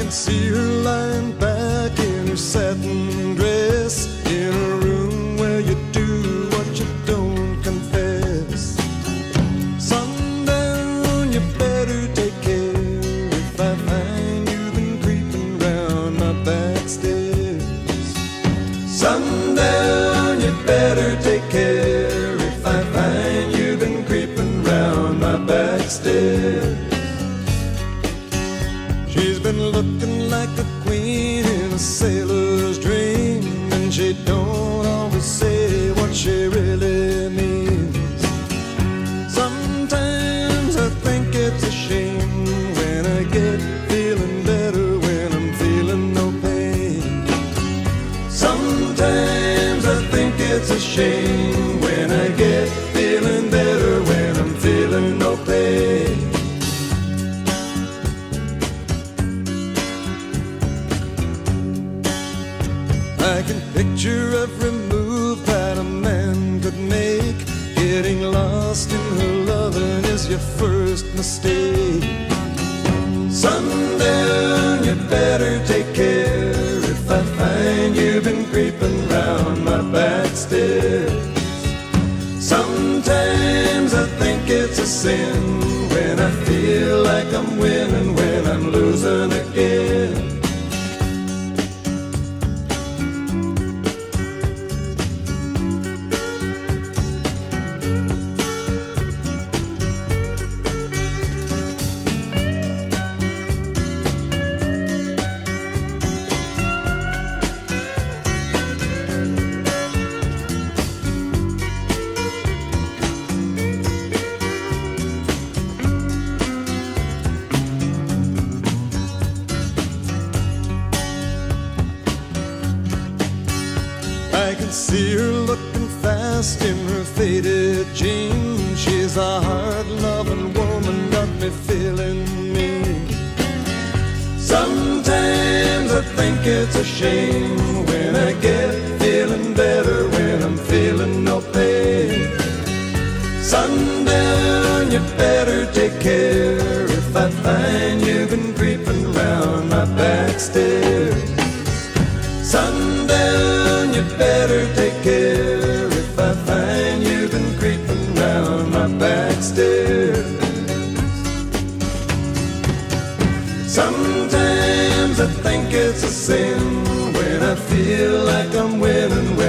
can see her lying back in her satin dress, in a room where you do what you don't confess. Sundown, you better take care if I find you've been creeping round my back stairs. Sundown, you better take care if I find you've been creeping round my back stairs. She's been looking like a queen in a sailor's dream, and she don't always say what she really means. Sometimes I think it's a shame when I get feeling better when I'm feeling no pain. Sometimes I think it's a shame when I get feeling better when I'm feeling no pain. I can picture every move that a man could make. Getting lost in her loving is your first mistake. Sundown, you better take care if I find you've been creeping round my back stairs. Sometimes I think it's a sin when I feel like I'm winning when I'm losing again. I can see her looking fast in her faded jeans. She's a hard-loving woman, got me feeling mean. Sometimes I think it's a shame when I get feeling better when I'm feeling no pain. Sundown, you better take care if I find you've been creeping round my back stairs. Sundown, you better take care if I find you've been creeping round my back stairs. Sometimes I think it's a sin when I feel like I'm winning.